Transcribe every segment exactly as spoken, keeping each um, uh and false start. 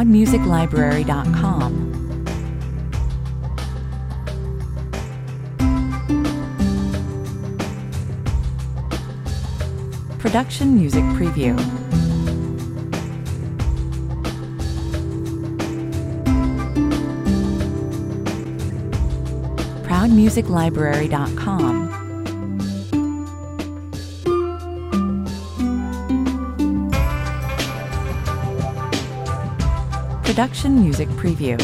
proud music library dot com. Production Music Preview. proud music library dot com. Production Music Preview.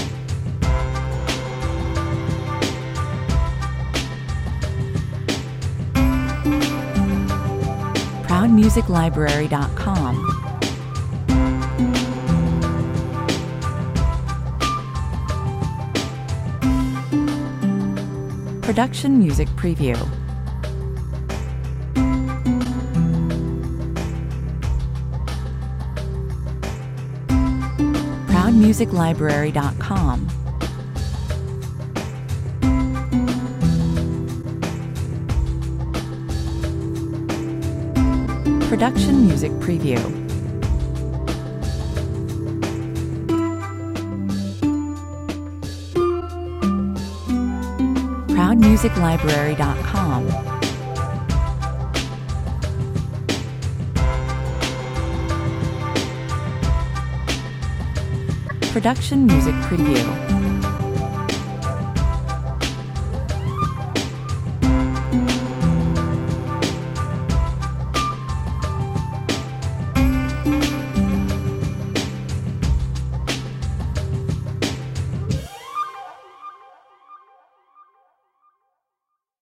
proud music library dot com. Production Music Preview. proud music library dot com. Production Music Preview. proud music library dot com. Production Music Preview.